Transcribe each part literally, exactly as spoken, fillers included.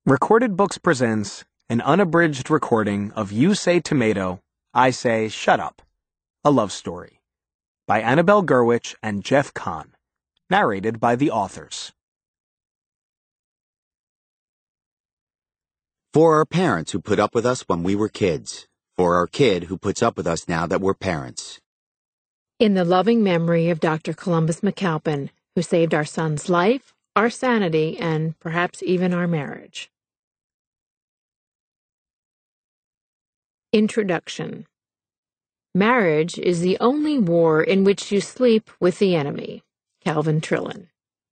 Recorded Books presents an unabridged recording of You Say Tomato, I Say Shut Up, a love story, by Annabelle Gurwitch and Jeff Kahn, narrated by the authors. For our parents who put up with us when we were kids. For our kid who puts up with us now that we're parents. In the loving memory of Doctor Columbus McAlpin, who saved our son's life, our sanity, and perhaps even our marriage. Introduction. Marriage is the only war in which you sleep with the enemy. Calvin Trillin.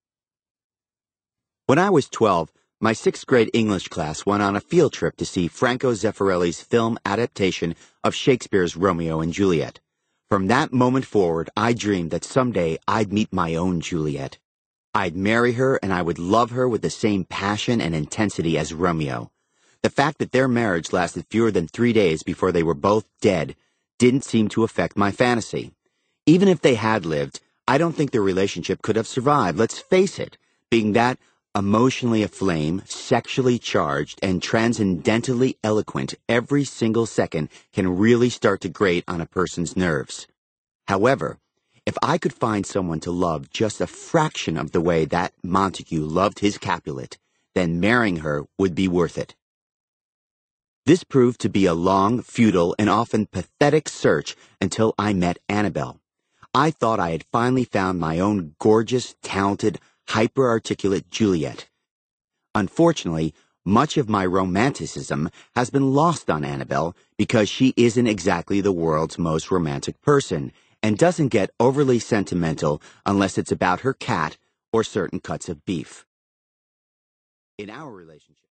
When I was twelve, my sixth grade English class went on a field trip to see Franco Zeffirelli's film adaptation of Shakespeare's Romeo and Juliet. From that moment forward, I dreamed that someday I'd meet my own Juliet. I'd marry her and I would love her with the same passion and intensity as Romeo. The fact that their marriage lasted fewer than three days before they were both dead didn't seem to affect my fantasy. Even if they had lived, I don't think their relationship could have survived. Let's face it, being that emotionally aflame, sexually charged, and transcendentally eloquent every single second can really start to grate on a person's nerves. However, if I could find someone to love just a fraction of the way that Montague loved his Capulet, then marrying her would be worth it. This proved to be a long, futile, and often pathetic search until I met Annabelle. I thought I had finally found my own gorgeous, talented, hyper-articulate Juliet. Unfortunately, much of my romanticism has been lost on Annabelle because she isn't exactly the world's most romantic person and doesn't get overly sentimental unless it's about her cat or certain cuts of beef. In our relationship,